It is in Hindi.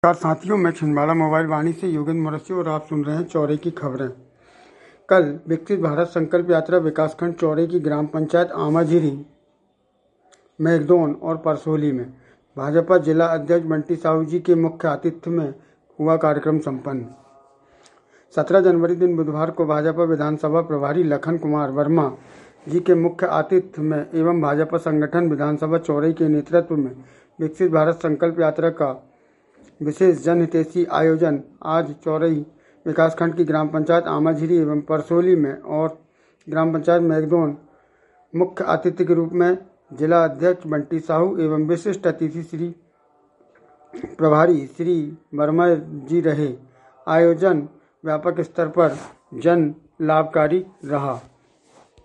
नमस्कार साथियों, मैं छिंदवाड़ा मोबाइल वाणी से योगेंद्र मौर्य और आप सुन रहे हैं चौरे की खबरें। कल विकसित भारत संकल्प यात्रा विकासखंड चौरे की ग्राम पंचायत आमाझिरी, मेघदोन और परसोली में भाजपा जिला अध्यक्ष बंटी साहू जी के मुख्य आतिथ्य में हुआ कार्यक्रम संपन्न। 17 जनवरी दिन बुधवार को भाजपा विधानसभा प्रभारी लखन कुमार वर्मा जी के मुख्य आतिथ्य में एवं भाजपा संगठन विधानसभा चौरे के नेतृत्व में विकसित भारत संकल्प यात्रा का विशेष जनहितैषी आयोजन आज चौरई विकासखंड की ग्राम पंचायत आमाझिरी एवं परसोली में और ग्राम पंचायत मेघदोन मुख्य अतिथि के रूप में जिला अध्यक्ष बंटी साहू एवं विशिष्ट अतिथि श्री प्रभारी श्री वर्मा जी रहे। आयोजन व्यापक स्तर पर जन लाभकारी रहा।